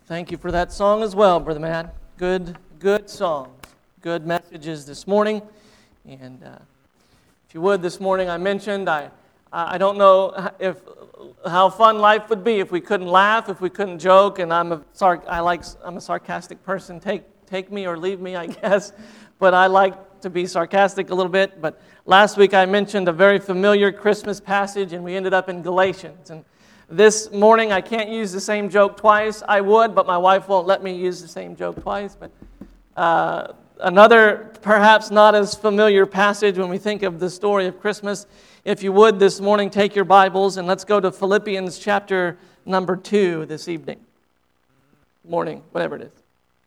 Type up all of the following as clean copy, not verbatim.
Thank you for that song as well, Brother Matt. Good songs, good messages this morning. And if you would, this morning I mentioned I don't know how fun life would be if we couldn't laugh, if we couldn't joke. And I'm a sarcastic person. Take me or leave me, I guess. But I like to be sarcastic a little bit. But last week I mentioned a very familiar Christmas passage, and we ended up in Galatians. And this morning, I can't use the same joke twice. I would, but my wife won't let me use the same joke twice. But another, perhaps not as familiar passage when we think of the story of Christmas. If you would, this morning, take your Bibles and let's go to Philippians chapter number 2 this evening. Morning, whatever it is.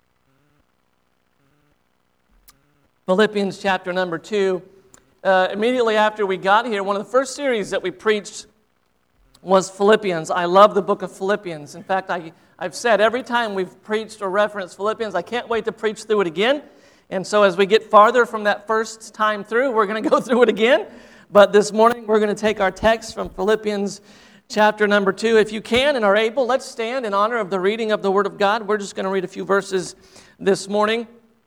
Philippians chapter number 2. Immediately after we got here, one of the first series that we preached was Philippians. I love the book of Philippians. In fact, I've said every time we've preached or referenced Philippians, I can't wait to preach through it again. And so as we get farther from that first time through, we're going to go through it again. But this morning, we're going to take our text from Philippians chapter number 2. If you can and are able, let's stand in honor of the reading of the Word of God. We're just going to read a few verses this morning.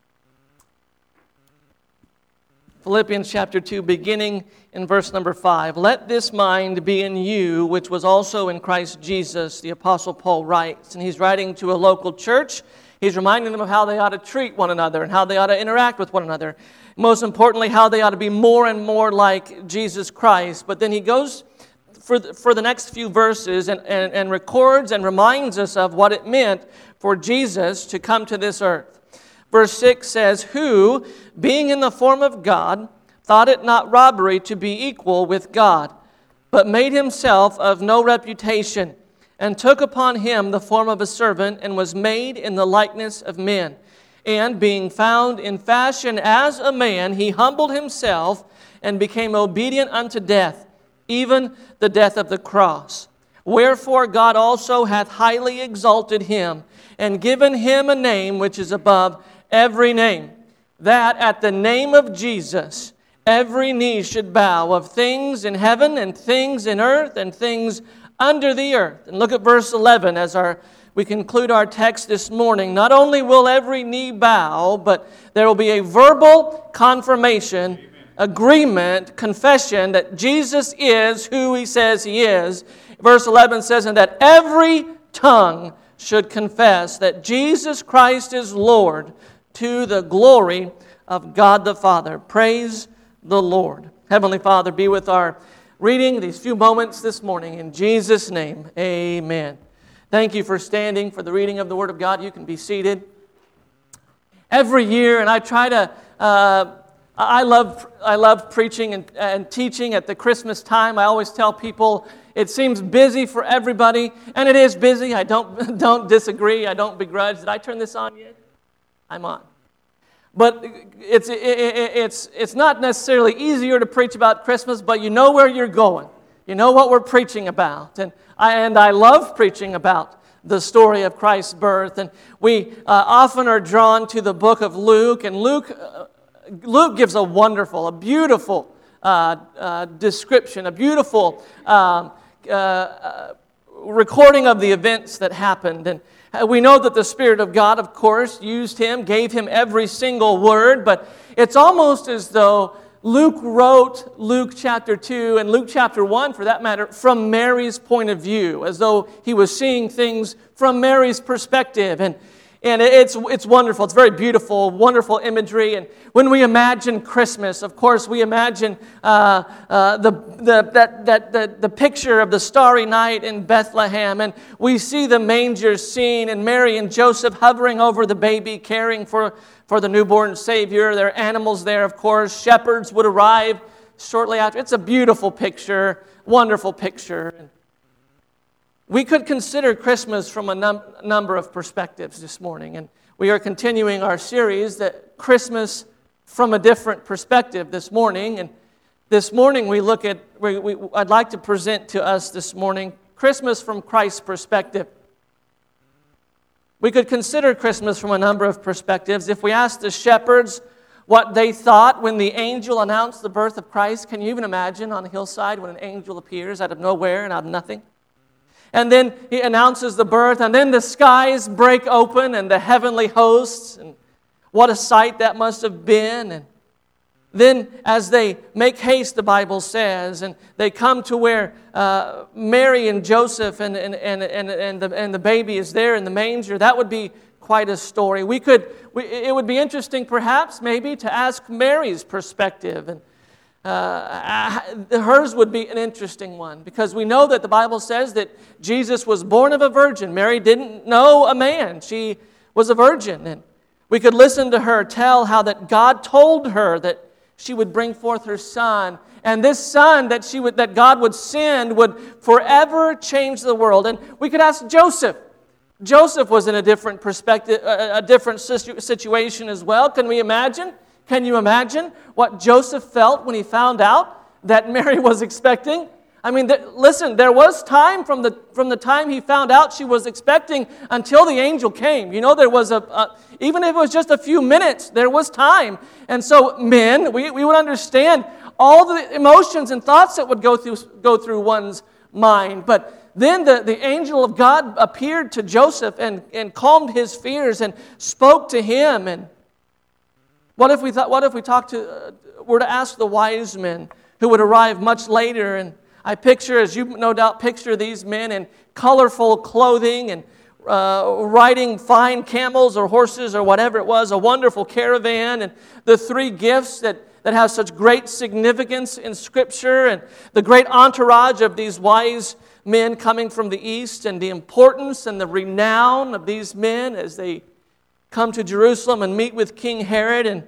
Philippians chapter 2, beginning in verse number 5. Let this mind be in you, which was also in Christ Jesus, the Apostle Paul writes. And he's writing to a local church. He's reminding them of how they ought to treat one another and how they ought to interact with one another. Most importantly, how they ought to be more and more like Jesus Christ. But then he goes for the next few verses and records and reminds us of what it meant for Jesus to come to this earth. Verse 6 says, who, being in the form of God, thought it not robbery to be equal with God, but made himself of no reputation, and took upon him the form of a servant, and was made in the likeness of men. And being found in fashion as a man, he humbled himself, and became obedient unto death, even the death of the cross. Wherefore God also hath highly exalted him, and given him a name which is above every name, that at the name of Jesus every knee should bow, of things in heaven and things in earth and things under the earth. And look at verse 11 as we conclude our text this morning. Not only will every knee bow, but there will be a verbal confirmation, agreement, confession that Jesus is who he says he is. Verse 11 says, and that every tongue should confess that Jesus Christ is Lord, to the glory of God the Father. Praise the Lord. Heavenly Father, be with our reading these few moments this morning. In Jesus' name, amen. Thank you for standing for the reading of the Word of God. You can be seated. Every year, and I try to, I love preaching and teaching at the Christmas time. I always tell people it seems busy for everybody, and it is busy. I don't disagree. I don't begrudge. Did I turn this on yet? I'm on. But it's not necessarily easier to preach about Christmas, but you know where you're going. You know what we're preaching about. And I love preaching about the story of Christ's birth. And we often are drawn to the book of Luke. And Luke gives a beautiful description, a beautiful recording of the events that happened. And we know that the Spirit of God, of course, used him, gave him every single word, but it's almost as though Luke wrote Luke chapter 2 and Luke chapter 1, for that matter, from Mary's point of view, as though he was seeing things from Mary's perspective. And it's wonderful. It's very beautiful, wonderful imagery. And when we imagine Christmas, of course, we imagine the picture of the starry night in Bethlehem, and we see the manger scene and Mary and Joseph hovering over the baby, caring for the newborn Savior. There are animals there, of course. Shepherds would arrive shortly after. It's a beautiful picture, wonderful picture. We could consider Christmas from a number of perspectives this morning, and we are continuing our series, that Christmas from a different perspective this morning. And this morning I'd like to present to us this morning Christmas from Christ's perspective. We could consider Christmas from a number of perspectives. If we asked the shepherds what they thought when the angel announced the birth of Christ, can you even imagine on a hillside when an angel appears out of nowhere and out of nothing? And then he announces the birth, and then the skies break open and the heavenly hosts, and what a sight that must have been. And then as they make haste, the Bible says, and they come to where Mary and Joseph and the baby is there in the manger, that would be quite a story. It would be interesting perhaps maybe to ask Mary's perspective, and hers would be an interesting one, because we know that the Bible says that Jesus was born of a virgin. Mary didn't know a man. She was a virgin, and we could listen to her tell how that God told her that she would bring forth her son, and this son that God would send would forever change the world. And we could ask Joseph. Joseph was in a different perspective, a different situation as well. Can you imagine what Joseph felt when he found out that Mary was expecting? I mean, listen, there was time from the time he found out she was expecting until the angel came. You know, there was even if it was just a few minutes, there was time. And so men, we would understand all the emotions and thoughts that would go through one's mind. But then the angel of God appeared to Joseph and calmed his fears and spoke to him. And what if we were to ask the wise men who would arrive much later? And I picture, as you no doubt picture, these men in colorful clothing and riding fine camels or horses or whatever it was, a wonderful caravan, and the three gifts that have such great significance in Scripture, and the great entourage of these wise men coming from the east, and the importance and the renown of these men as they come to Jerusalem and meet with King Herod. And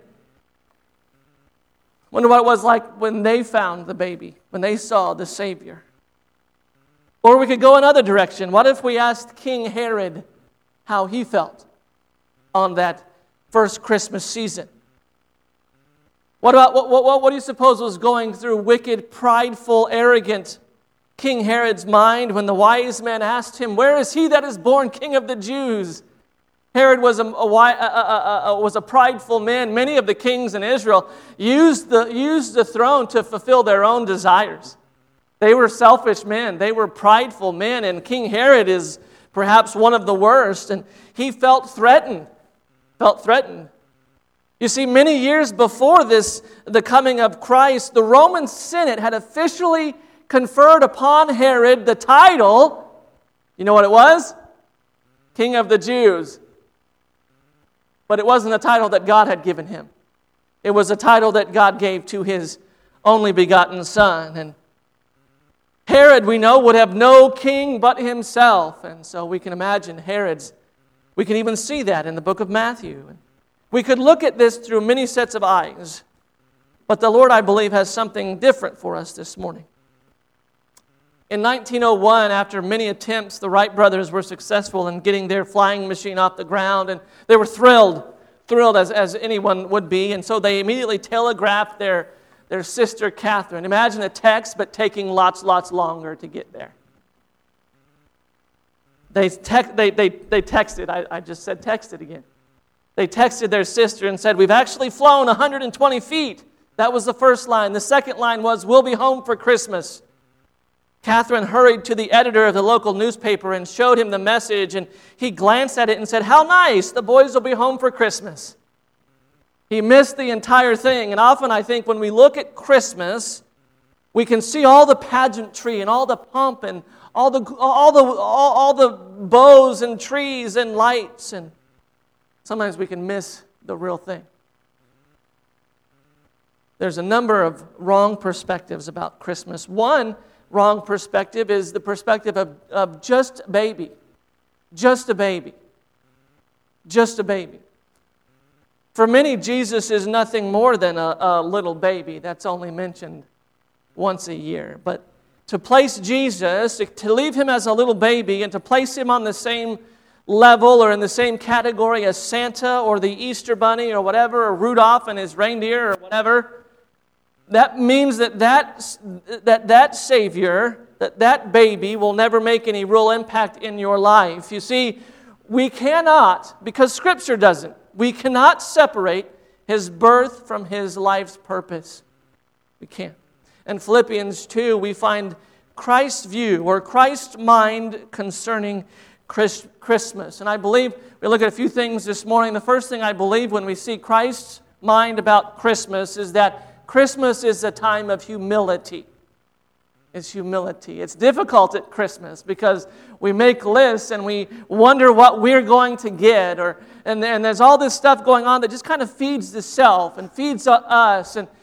wonder what it was like when they found the baby, when they saw the Savior. Or we could go another direction. What if we asked King Herod how he felt on that first Christmas season? What do you suppose was going through wicked, prideful, arrogant King Herod's mind when the wise men asked him, "Where is he that is born King of the Jews?" Herod was a prideful man. Many of the kings in Israel used the throne to fulfill their own desires. They were selfish men. They were prideful men. And King Herod is perhaps one of the worst. And he felt threatened. You see, many years before the coming of Christ, the Roman Senate had officially conferred upon Herod the title, you know what it was? King of the Jews. But it wasn't a title that God had given him. It was a title that God gave to his only begotten Son. And Herod, we know, would have no king but himself. And so we can imagine we can even see that in the book of Matthew. We could look at this through many sets of eyes. But the Lord, I believe, has something different for us this morning. In 1901, after many attempts, the Wright brothers were successful in getting their flying machine off the ground, and they were thrilled as anyone would be, and so they immediately telegraphed their sister Catherine. Imagine a text, but taking lots longer to get there. They texted, I just said texted again. They texted their sister and said, "We've actually flown 120 feet. That was the first line. The second line was, "We'll be home for Christmas." Catherine hurried to the editor of the local newspaper and showed him the message, and he glanced at it and said, "How nice, the boys will be home for Christmas." He missed the entire thing, and often I think when we look at Christmas, we can see all the pageantry and all the pomp and all the bows and trees and lights, and sometimes we can miss the real thing. There's a number of wrong perspectives about Christmas. One wrong perspective is the perspective of just a baby. Just a baby. Just a baby. For many, Jesus is nothing more than a little baby that's only mentioned once a year. But to place Jesus, to leave him as a little baby and to place him on the same level or in the same category as Santa or the Easter Bunny or whatever, or Rudolph and his reindeer or whatever, that means that Savior, that baby will never make any real impact in your life. You see, we cannot, because Scripture doesn't, we cannot separate his birth from his life's purpose. We can't. In Philippians 2, we find Christ's view or Christ's mind concerning Christmas. And I believe we look at a few things this morning. The first thing I believe when we see Christ's mind about Christmas is that Christmas is a time of humility. It's humility. It's difficult at Christmas because we make lists and we wonder what we're going to get, and there's all this stuff going on that just kind of feeds the self and feeds us, and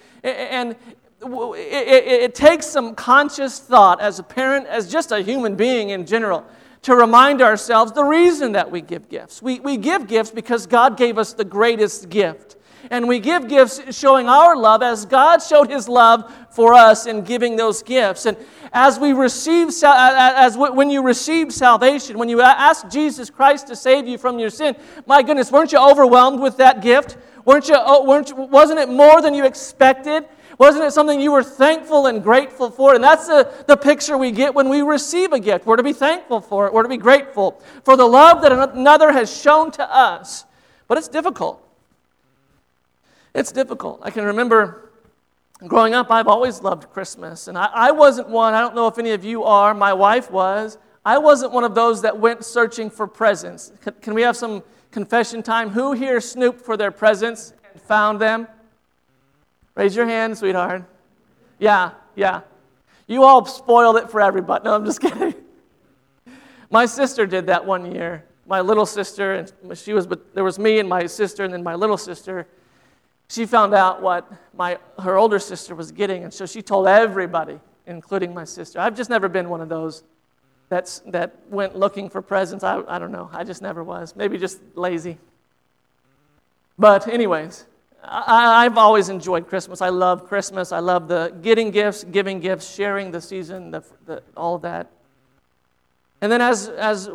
it takes some conscious thought as a parent, as just a human being in general, to remind ourselves the reason that we give gifts. We give gifts because God gave us the greatest gift. And we give gifts showing our love as God showed His love for us in giving those gifts. And as we receive, when you receive salvation, when you ask Jesus Christ to save you from your sin, my goodness, weren't you overwhelmed with that gift? Wasn't it more than you expected? Wasn't it something you were thankful and grateful for? And that's the picture we get when we receive a gift. We're to be thankful for it. We're to be grateful for the love that another has shown to us. But it's difficult. It's difficult. I can remember growing up, I've always loved Christmas. And I wasn't one, I don't know if any of you are, my wife was. I wasn't one of those that went searching for presents. Can we have some confession time? Who here snooped for their presents and found them? Raise your hand, sweetheart. Yeah. You all spoiled it for everybody. No, I'm just kidding. My sister did that one year. My little sister, and there was me and my sister and then my little sister. She found out what her older sister was getting, and so she told everybody, including my sister. I've just never been one of those that went looking for presents. I don't know. I just never was. Maybe just lazy. But anyways, I've always enjoyed Christmas. I love Christmas. I love the getting gifts, giving gifts, sharing the season, all of that. And then as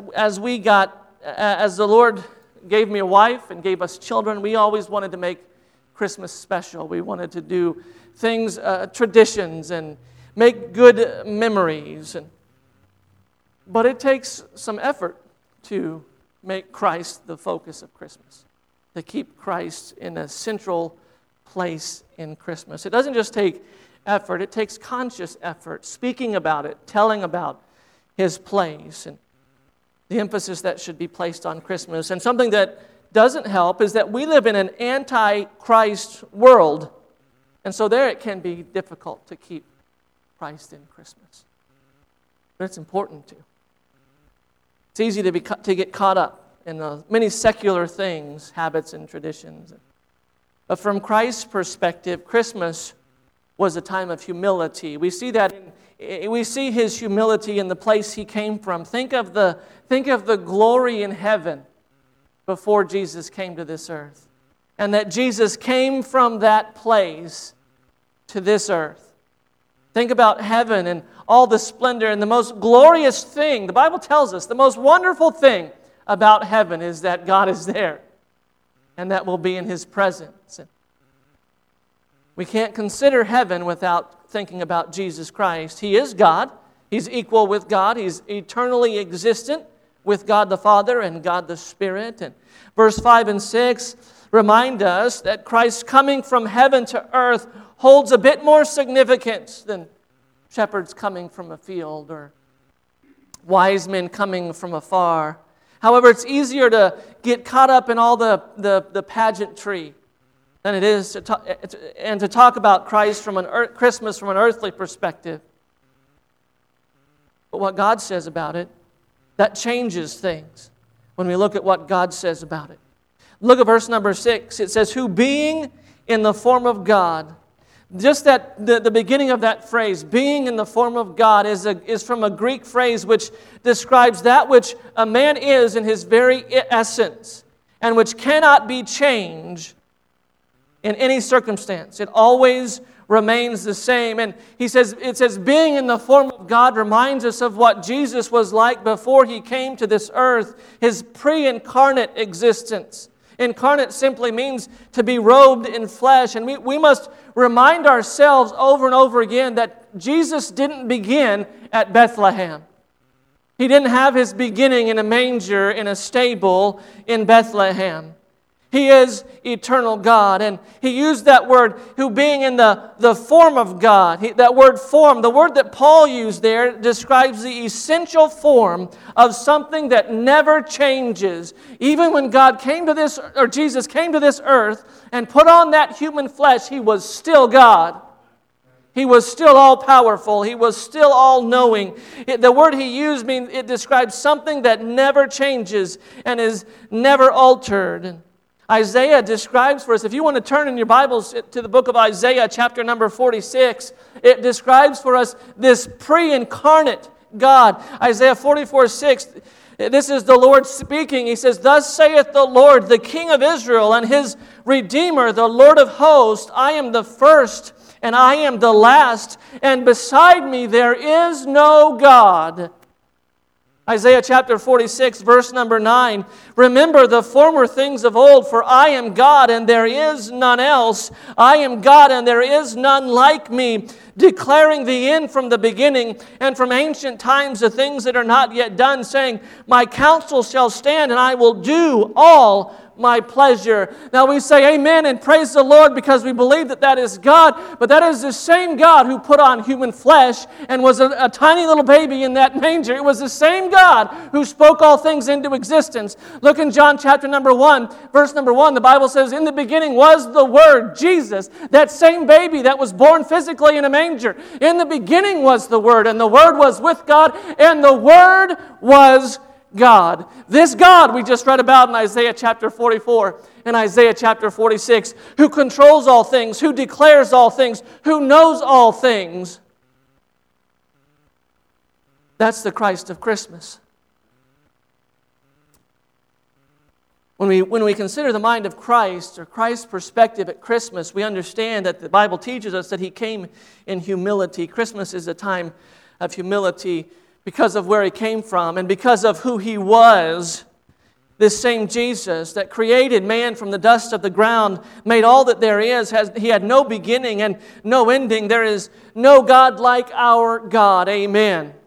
the Lord gave me a wife and gave us children, we always wanted to make Christmas special. We wanted to do things, traditions, and make good memories. But it takes some effort to make Christ the focus of Christmas, to keep Christ in a central place in Christmas. It doesn't just take effort, it takes conscious effort, speaking about it, telling about His place, and the emphasis that should be placed on Christmas. And something that doesn't help is that we live in an anti-Christ world, and so there it can be difficult to keep Christ in Christmas. But it's important to. It's easy to get caught up in the many secular things, habits and traditions. But from Christ's perspective, Christmas was a time of humility. We see that we see His humility in the place He came from. Think of the glory in heaven before Jesus came to this earth. And that Jesus came from that place to this earth. Think about heaven and all the splendor, and the most glorious thing, the Bible tells us, the most wonderful thing about heaven is that God is there, and that we'll be in His presence. We can't consider heaven without thinking about Jesus Christ. He is God. He's equal with God. He's eternally existent with God the Father and God the Spirit. And verse 5 and 6 remind us that Christ's coming from heaven to earth holds a bit more significance than shepherds coming from a field or wise men coming from afar. However, it's easier to get caught up in all the pageantry than it is to talk about Christ from Christmas from an earthly perspective. But what God says about it, that changes things when we look at what God says about it. Look at verse number 6. It says, who being in the form of God. Just that the beginning of that phrase, being in the form of God, is from a Greek phrase which describes that which a man is in his very essence and which cannot be changed in any circumstance. It always remains the same. And it says being in the form of God reminds us of what Jesus was like before He came to this earth, His pre-incarnate existence. Incarnate simply means to be robed in flesh. And we must remind ourselves over and over again that Jesus didn't begin at Bethlehem. He didn't have His beginning in a manger, in a stable in Bethlehem. He is eternal God. And he used that word, who being in the form of God. That word form, the word that Paul used there, describes the essential form of something that never changes. Even when God came to this, or Jesus came to this earth and put on that human flesh, he was still God. He was still all-powerful. He was still all-knowing. The word he used, it describes something that never changes and is never altered. Isaiah describes for us, if you want to turn in your Bibles to the book of Isaiah, chapter number 46, it describes for us this pre-incarnate God. Isaiah 44:6, this is the Lord speaking. He says, "Thus saith the Lord, the King of Israel, and his Redeemer, the Lord of hosts, I am the first, and I am the last, and beside me there is no God." Isaiah chapter 46, verse number 9, "Remember the former things of old, for I am God, and there is none else. I am God, and there is none like me, declaring the end from the beginning, and from ancient times the things that are not yet done, saying, My counsel shall stand, and I will do all my pleasure." Now we say amen and praise the Lord because we believe that that is God, but that is the same God who put on human flesh and was a tiny little baby in that manger. It was the same God who spoke all things into existence. Look in John chapter number 1, verse number 1, the Bible says, "In the beginning was the Word," Jesus, that same baby that was born physically in a manger. In the beginning was the Word, and the Word was with God, and the Word was God. This God we just read about in Isaiah chapter 44 and Isaiah chapter 46, who controls all things, who declares all things, who knows all things. That's the Christ of Christmas. When we consider the mind of Christ, or Christ's perspective at Christmas, we understand that the Bible teaches us that he came in humility. Christmas is a time of humility because of where he came from and because of who he was. This same Jesus that created man from the dust of the ground, made all that there is, he had no beginning and no ending. There is no God like our God. Amen.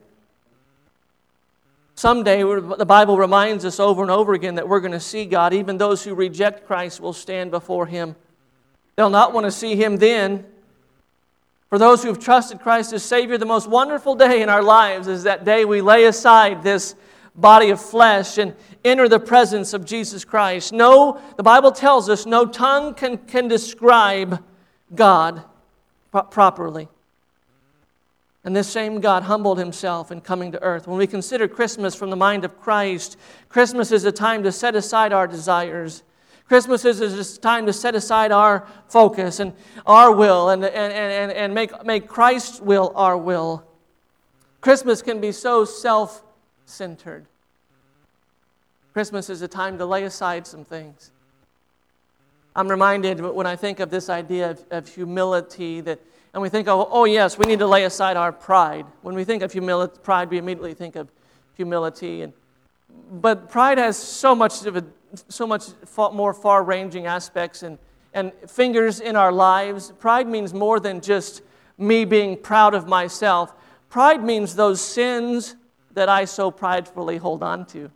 Someday, the Bible reminds us over and over again that we're going to see God. Even those who reject Christ will stand before him. They'll not want to see him then. For those who have trusted Christ as Savior, the most wonderful day in our lives is that day we lay aside this body of flesh and enter the presence of Jesus Christ. No, the Bible tells us no tongue can describe God properly. And this same God humbled himself in coming to earth. When we consider Christmas from the mind of Christ, Christmas is a time to set aside our desires. Christmas is a time to set aside our focus and our will and make Christ's will our will. Christmas can be so self-centered. Christmas is a time to lay aside some things. I'm reminded when I think of this idea of humility, and we think, oh yes, we need to lay aside our pride. When we think of pride, we immediately think of humility. But pride has so much more far-ranging aspects and fingers in our lives. Pride means more than just me being proud of myself. Pride means those sins that I so pridefully hold on to.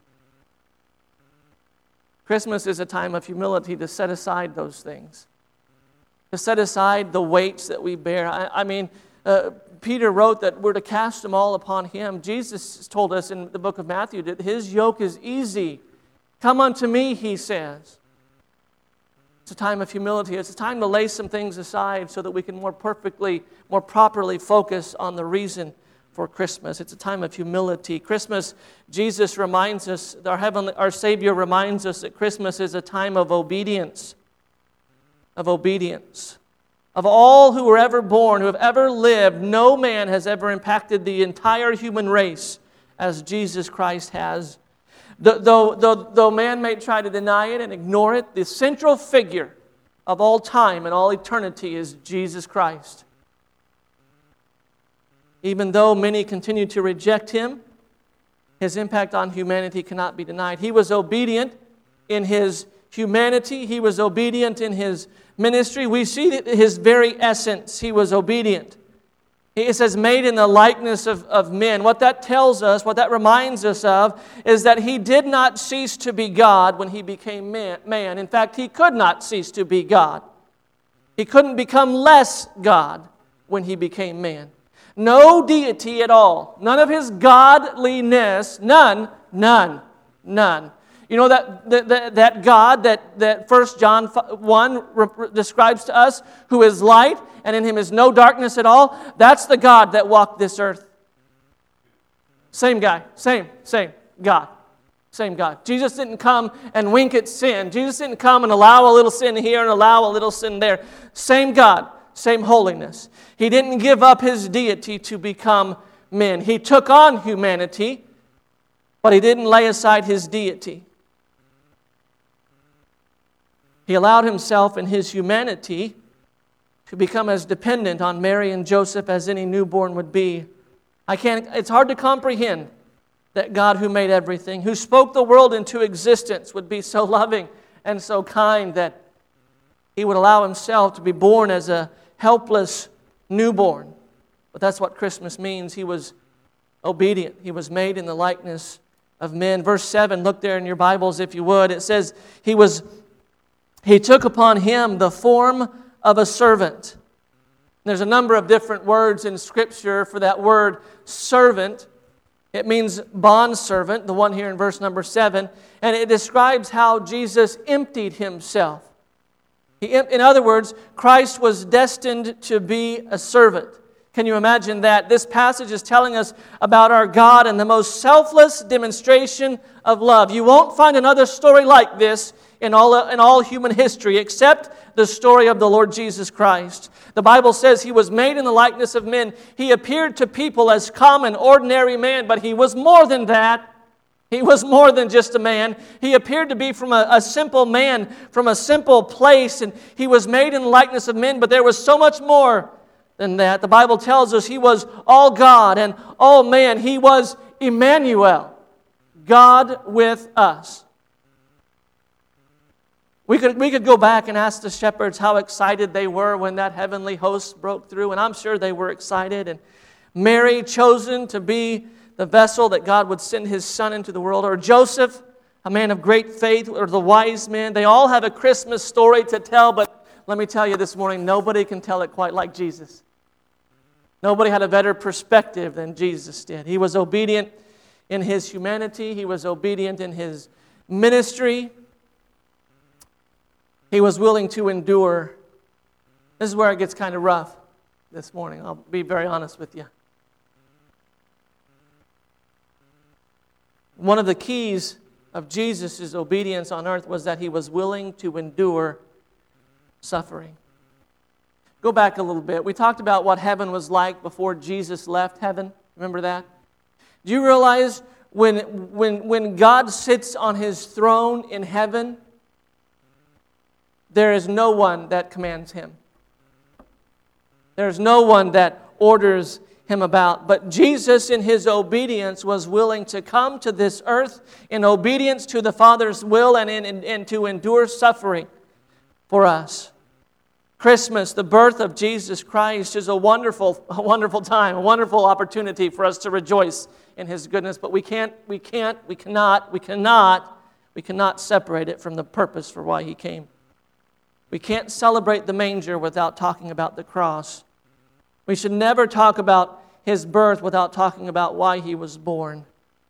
Christmas is a time of humility to set aside those things, to set aside the weights that we bear. Peter wrote that we're to cast them all upon him. Jesus told us in the book of Matthew that his yoke is easy. Come unto me, he says. It's a time of humility. It's a time to lay some things aside so that we can more properly focus on the reason for Christmas. It's a time of humility. Christmas, Jesus reminds us, our Savior reminds us that Christmas is a time of obedience. Of obedience. Of all who were ever born, who have ever lived, no man has ever impacted the entire human race as Jesus Christ has. Though man may try to deny it and ignore it, the central figure of all time and all eternity is Jesus Christ. Even though many continue to reject him, his impact on humanity cannot be denied. He was obedient in his humanity. He was obedient in his ministry. We see that his very essence, he was obedient. It says, made in the likeness of men. What that tells us, what that reminds us of, is that He did not cease to be God when He became man. In fact, He could not cease to be God. He couldn't become less God when He became man. No deity at all. None of His godliness. None. You know that God that 1 John 1 describes to us, who is light, and in Him is no darkness at all? That's the God that walked this earth. Same guy. Same God. Same God. Jesus didn't come and wink at sin. Jesus didn't come and allow a little sin here and allow a little sin there. Same God. Same holiness. He didn't give up His deity to become men. He took on humanity, but He didn't lay aside His deity. He allowed Himself in His humanity to become as dependent on Mary and Joseph as any newborn would be. It's hard to comprehend that God, who made everything, who spoke the world into existence, would be so loving and so kind that He would allow Himself to be born as a helpless newborn. But that's what Christmas means. He was obedient. He was made in the likeness of men. Verse 7, look there in your Bibles if you would. It says, He took upon Him the form of a servant. There's a number of different words in Scripture for that word servant. It means bondservant, the one here in verse number 7. And it describes how Jesus emptied Himself. In other words, Christ was destined to be a servant. Can you imagine that? This passage is telling us about our God and the most selfless demonstration of love. You won't find another story like this in all human history except the story of the Lord Jesus Christ. The Bible says He was made in the likeness of men. He appeared to people as common, ordinary man, but He was more than that. He was more than just a man. He appeared to be from a simple man, from a simple place, and He was made in the likeness of men, but there was so much more than that. The Bible tells us He was all God and all man. He was Emmanuel, God with us. We could go back and ask the shepherds how excited they were when that heavenly host broke through, and I'm sure they were excited. And Mary, chosen to be the vessel that God would send His Son into the world, or Joseph, a man of great faith, or the wise men. They all have a Christmas story to tell, but let me tell you this morning, nobody can tell it quite like Jesus. Nobody had a better perspective than Jesus did. He was obedient in His humanity. He was obedient in His ministry. He was willing to endure. This is where it gets kind of rough this morning. I'll be very honest with you. One of the keys of Jesus' obedience on earth was that He was willing to endure suffering. Go back a little bit. We talked about what heaven was like before Jesus left heaven. Remember that? Do you realize when God sits on His throne in heaven, there is no one that commands Him. There's no one that orders Him about. But Jesus, in His obedience, was willing to come to this earth in obedience to the Father's will and to endure suffering for us. Christmas, the birth of Jesus Christ, is a wonderful time, a wonderful opportunity for us to rejoice in His goodness. But we cannot separate it from the purpose for why He came. We can't celebrate the manger without talking about the cross. We should never talk about His birth without talking about why He was born.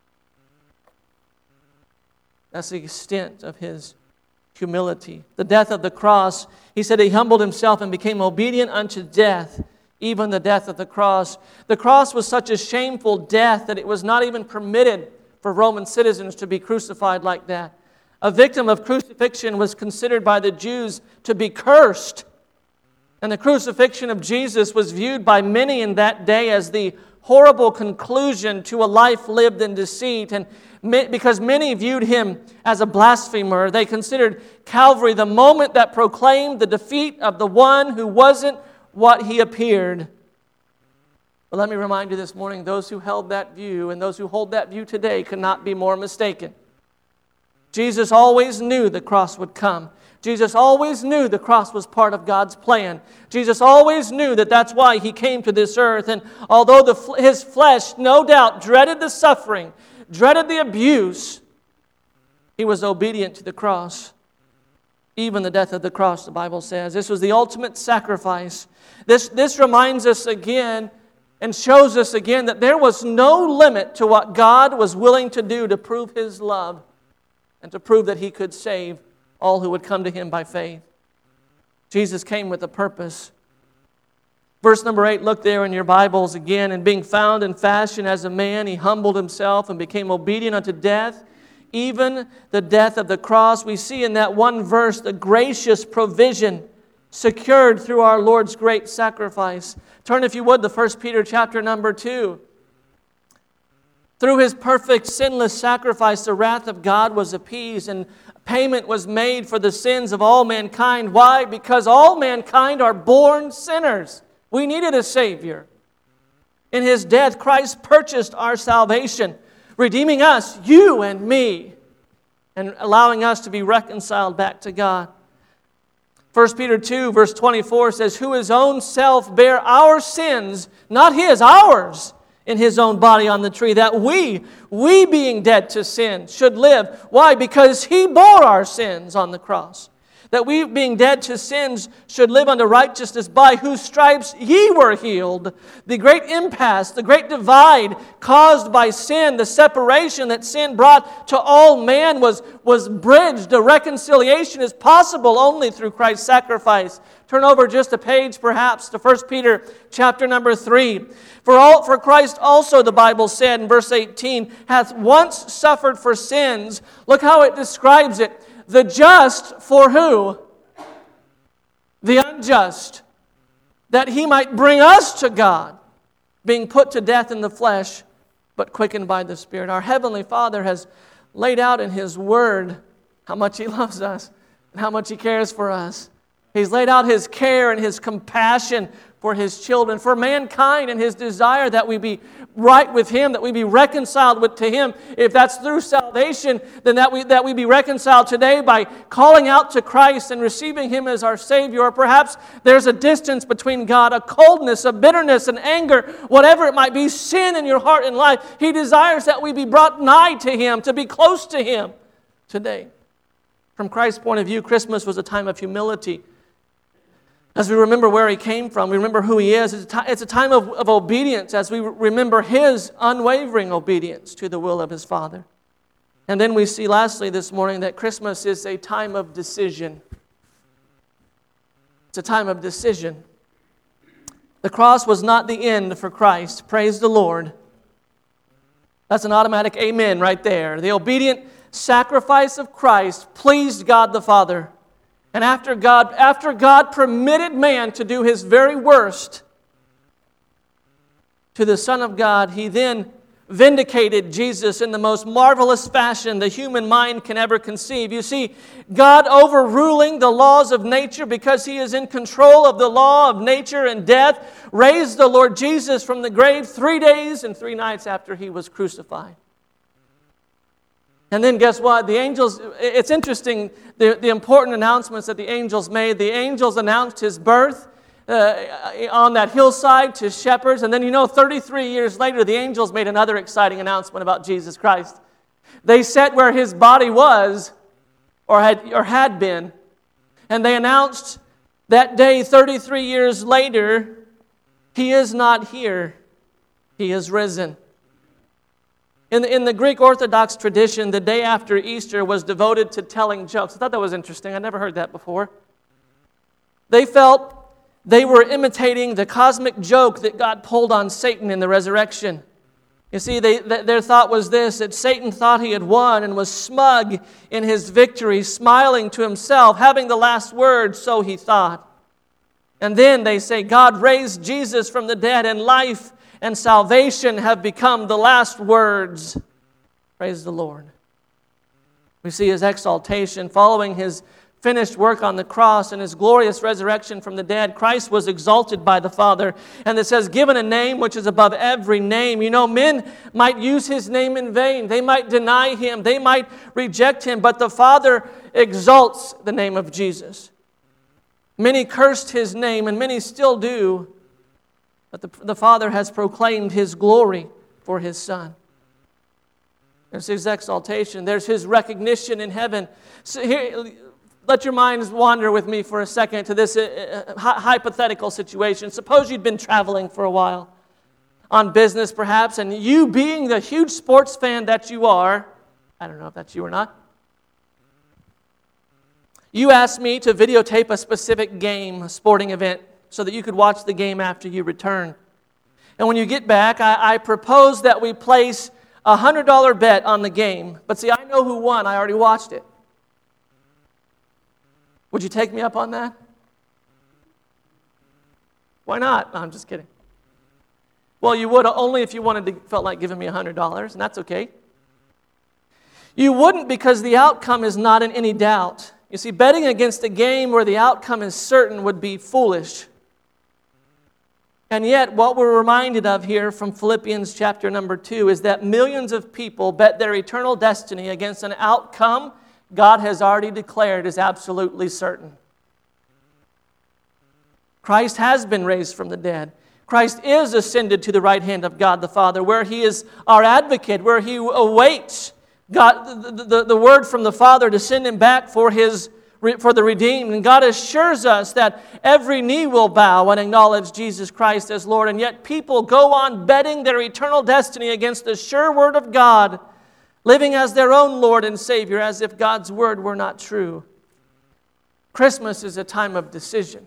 That's the extent of His humility. The death of the cross, He said He humbled Himself and became obedient unto death, even the death of the cross. The cross was such a shameful death that it was not even permitted for Roman citizens to be crucified like that. A victim of crucifixion was considered by the Jews to be cursed. And the crucifixion of Jesus was viewed by many in that day as the horrible conclusion to a life lived in deceit. And because many viewed Him as a blasphemer, they considered Calvary the moment that proclaimed the defeat of the one who wasn't what He appeared. But let me remind you this morning, those who held that view and those who hold that view today could not be more mistaken. Jesus always knew the cross would come. Jesus always knew the cross was part of God's plan. Jesus always knew that that's why He came to this earth. And although His flesh no doubt dreaded the suffering, dreaded the abuse, He was obedient to the cross. Even the death of the cross, the Bible says. This was the ultimate sacrifice. This reminds us again and shows us again that there was no limit to what God was willing to do to prove His love and to prove that He could save all who would come to Him by faith. Jesus came with a purpose. Verse number 8, look there in your Bibles again. And being found in fashion as a man, He humbled Himself and became obedient unto death, even the death of the cross. We see in that one verse the gracious provision secured through our Lord's great sacrifice. Turn, if you would, to 1 Peter chapter number 2. Through His perfect, sinless sacrifice, the wrath of God was appeased, and payment was made for the sins of all mankind. Why? Because all mankind are born sinners. We needed a Savior. In His death, Christ purchased our salvation, redeeming us, you and me, and allowing us to be reconciled back to God. 1 Peter 2, verse 24 says, who His own self bare our sins, not His, ours, in His own body on the tree, that we being dead to sin, should live. Why? Because He bore our sins on the cross. That we being dead to sins should live unto righteousness, by whose stripes ye were healed. The great impasse, the great divide caused by sin, the separation that sin brought to all man was bridged. A reconciliation is possible only through Christ's sacrifice. Turn over just a page perhaps to 1 Peter chapter number 3. For Christ also, the Bible said in verse 18, hath once suffered for sins. Look how it describes it. The just for who? The unjust. That He might bring us to God, being put to death in the flesh, but quickened by the Spirit. Our Heavenly Father has laid out in His Word how much He loves us and how much He cares for us. He's laid out His care and His compassion for His children, for mankind, and His desire that we be right with Him, that we be reconciled to Him. If that's through salvation, then that we be reconciled today by calling out to Christ and receiving Him as our Savior. Or perhaps there's a distance between God, a coldness, a bitterness, an anger, whatever it might be, sin in your heart and life. He desires that we be brought nigh to Him, to be close to Him today. From Christ's point of view, Christmas was a time of humility. As we remember where He came from, we remember who He is. It's a time of obedience as we remember His unwavering obedience to the will of His Father. And then we see lastly this morning that Christmas is a time of decision. It's a time of decision. The cross was not the end for Christ. Praise the Lord. That's an automatic amen right there. The obedient sacrifice of Christ pleased God the Father. And after God permitted man to do his very worst to the Son of God, He then vindicated Jesus in the most marvelous fashion the human mind can ever conceive. You see, God overruling the laws of nature because He is in control of the law of nature and death, raised the Lord Jesus from the grave 3 days and 3 nights after He was crucified. And then guess what? The angels, it's interesting, the important announcements that the angels made. The angels announced His birth on that hillside to shepherds. And then 33 years later, the angels made another exciting announcement about Jesus Christ. They set where His body was or had been. And they announced that day 33 years later, He is not here. He is risen. In the Greek Orthodox tradition, the day after Easter was devoted to telling jokes. I thought that was interesting. I never heard that before. They felt they were imitating the cosmic joke that God pulled on Satan in the resurrection. You see, their thought was this, that Satan thought he had won and was smug in his victory, smiling to himself, having the last word, so he thought. And then they say, God raised Jesus from the dead, and life and salvation have become the last words. Praise the Lord. We see His exaltation following His finished work on the cross and His glorious resurrection from the dead, Christ was exalted by the Father. And it says, given a name which is above every name. You know, men might use His name in vain. They might deny Him. They might reject Him. But the Father exalts the name of Jesus. Many cursed His name, and many still do. But the Father has proclaimed His glory for His Son. There's His exaltation. There's His recognition in heaven. So here, let your minds wander with me for a second to this hypothetical situation. Suppose you'd been traveling for a while, on business perhaps, and you being the huge sports fan that you are, I don't know if that's you or not, you asked me to videotape a specific game, a sporting event, so that you could watch the game after you return. And when you get back, I propose that we place a $100 bet on the game. But see, I know who won. I already watched it. Would you take me up on that? Why not? No, I'm just kidding. Well, you would only if you felt like giving me $100, and that's okay. You wouldn't because the outcome is not in any doubt. You see, betting against a game where the outcome is certain would be foolish. And yet, what we're reminded of here from Philippians chapter number 2 is that millions of people bet their eternal destiny against an outcome God has already declared is absolutely certain. Christ has been raised from the dead. Christ is ascended to the right hand of God the Father, where He is our advocate, where He awaits God, the word from the Father to send Him back for the redeemed. And God assures us that every knee will bow and acknowledge Jesus Christ as Lord. And yet people go on betting their eternal destiny against the sure word of God, living as their own Lord and Savior, as if God's word were not true. Christmas is a time of decision.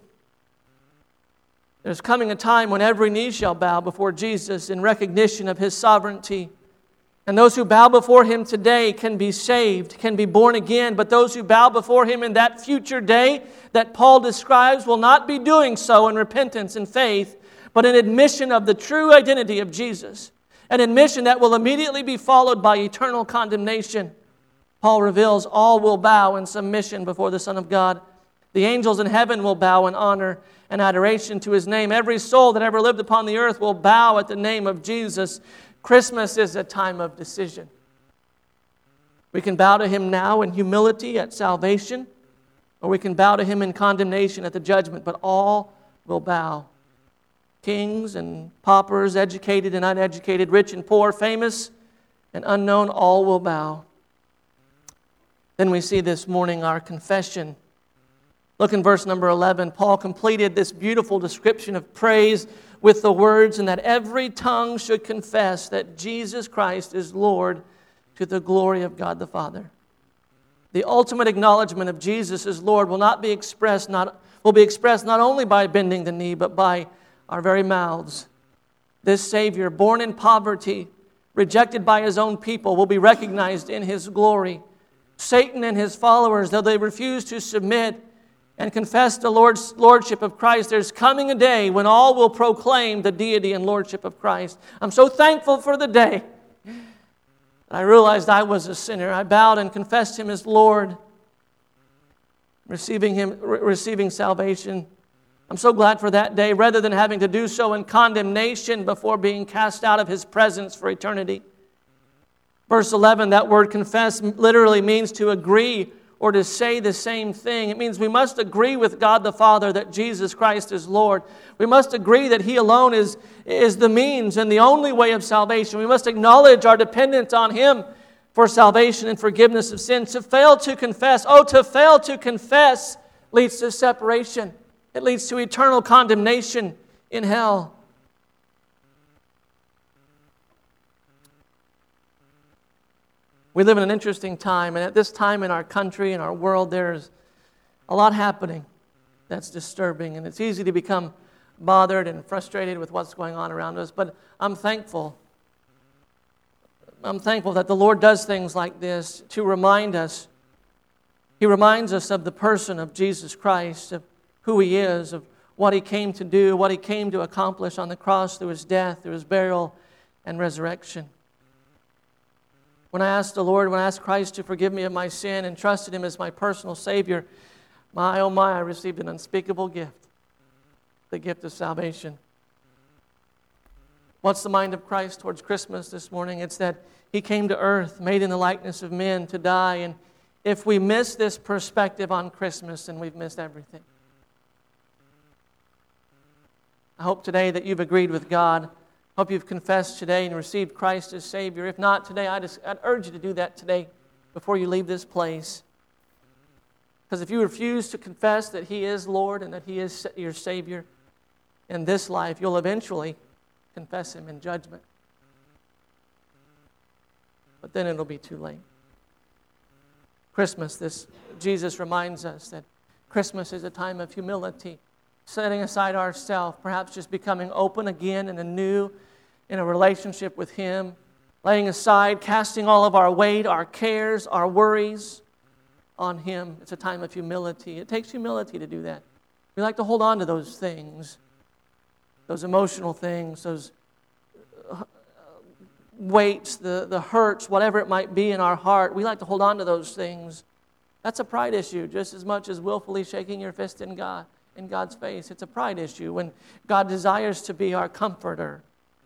There's coming a time when every knee shall bow before Jesus in recognition of His sovereignty. And those who bow before Him today can be saved, can be born again. But those who bow before Him in that future day that Paul describes will not be doing so in repentance and faith, but in admission of the true identity of Jesus. An admission that will immediately be followed by eternal condemnation. Paul reveals all will bow in submission before the Son of God. The angels in heaven will bow in honor and adoration to His name. Every soul that ever lived upon the earth will bow at the name of Jesus. Christmas is a time of decision. We can bow to Him now in humility at salvation, or we can bow to Him in condemnation at the judgment, but all will bow. Kings and paupers, educated and uneducated, rich and poor, famous and unknown, all will bow. Then we see this morning our confession. Look in verse number 11. Paul completed this beautiful description of praise with the words, and that every tongue should confess that Jesus Christ is Lord, to the glory of God the Father. The ultimate acknowledgement of Jesus as Lord will be expressed not only by bending the knee, but by our very mouths. This Savior, born in poverty, rejected by His own people, will be recognized in His glory. Satan and his followers, though they refuse to submit and confess the lordship of Christ, there's coming a day when all will proclaim the deity and lordship of Christ. I'm so thankful for the day I realized I was a sinner. I bowed and confessed Him as Lord, receiving salvation. I'm so glad for that day, rather than having to do so in condemnation before being cast out of His presence for eternity. Verse 11, that word confess literally means to agree or to say the same thing. It means we must agree with God the Father that Jesus Christ is Lord. We must agree that He alone is the means and the only way of salvation. We must acknowledge our dependence on Him for salvation and forgiveness of sins. To fail to confess leads to separation. It leads to eternal condemnation in hell. We live in an interesting time, and at this time in our country, in our world, there's a lot happening that's disturbing, and it's easy to become bothered and frustrated with what's going on around us, but I'm thankful. I'm thankful that the Lord does things like this to remind us. He reminds us of the person of Jesus Christ, of who He is, of what He came to do, what He came to accomplish on the cross through His death, through His burial and resurrection. When I asked Christ to forgive me of my sin and trusted Him as my personal Savior, My, oh my, I received an unspeakable gift, the gift of salvation. What's the mind of Christ towards Christmas this morning? It's that He came to earth, made in the likeness of men, to die. And if we miss this perspective on Christmas, then we've missed everything. I hope today that you've agreed with God. I hope you've confessed today and received Christ as Savior. If not today, I'd urge you to do that today before you leave this place. Because if you refuse to confess that He is Lord and that He is your Savior in this life, you'll eventually confess Him in judgment. But then it'll be too late. Christmas, Jesus reminds us that Christmas is a time of humility, setting aside ourselves, perhaps just becoming open again and anew in a relationship with Him, laying aside, casting all of our weight, our cares, our worries on Him. It's a time of humility. It takes humility to do that. We like to hold on to those things, those emotional things, those weights, the hurts, whatever it might be in our heart. We like to hold on to those things. That's a pride issue just as much as willfully shaking your fist in God's face. It's a pride issue when God desires to be our comforter.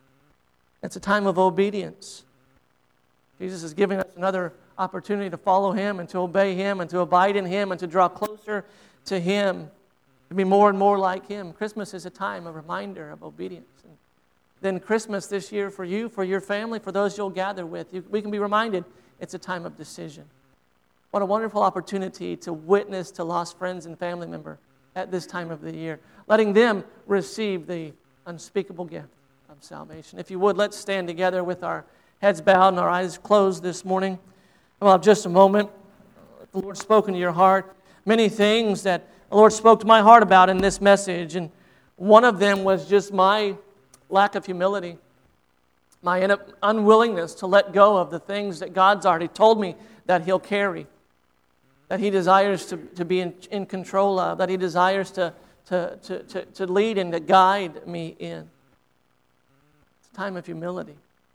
It's a time of obedience. Jesus is giving us another opportunity to follow Him and to obey Him and to abide in Him and to draw closer to Him, to be more and more like Him. Christmas is a time, a reminder of obedience. And then Christmas this year for you, for your family, for those you'll gather with, we can be reminded it's a time of decision. What a wonderful opportunity to witness to lost friends and family members at this time of the year, letting them receive the unspeakable gift of salvation. If you would, let's stand together with our heads bowed and our eyes closed this morning. Well, just a moment. The Lord's spoken to your heart. Many things that the Lord spoke to my heart about in this message, and one of them was just my lack of humility, my unwillingness to let go of the things that God's already told me that He'll carry, that He desires to be in control of, that He desires to lead and to guide me in. It's a time of humility.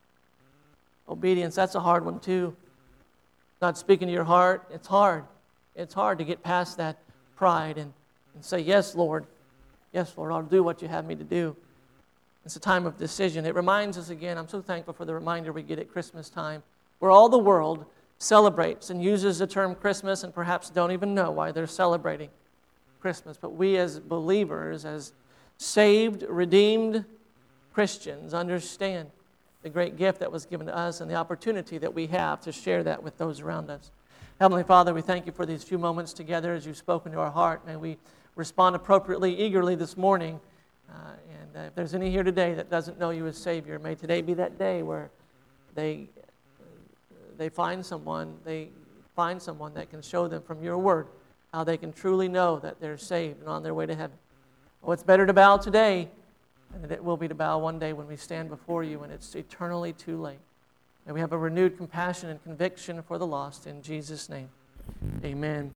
Obedience, that's a hard one too. God speaking to your heart, it's hard. It's hard to get past that pride and say, yes, Lord, I'll do what you have me to do. It's a time of decision. It reminds us again, I'm so thankful for the reminder we get at Christmas time, where all the world celebrates and uses the term Christmas and perhaps don't even know why they're celebrating Christmas. But we as believers, as saved, redeemed Christians, understand the great gift that was given to us and the opportunity that we have to share that with those around us. Heavenly Father, we thank You for these few moments together as You've spoken to our heart. May we respond appropriately, eagerly this morning. And if there's any here today that doesn't know You as Savior, may today be that day where they find someone that can show them from Your Word how they can truly know that they're saved and on their way to heaven. Oh, it's better to bow today than it will be to bow one day when we stand before You and it's eternally too late. May we have a renewed compassion and conviction for the lost in Jesus' name. Amen.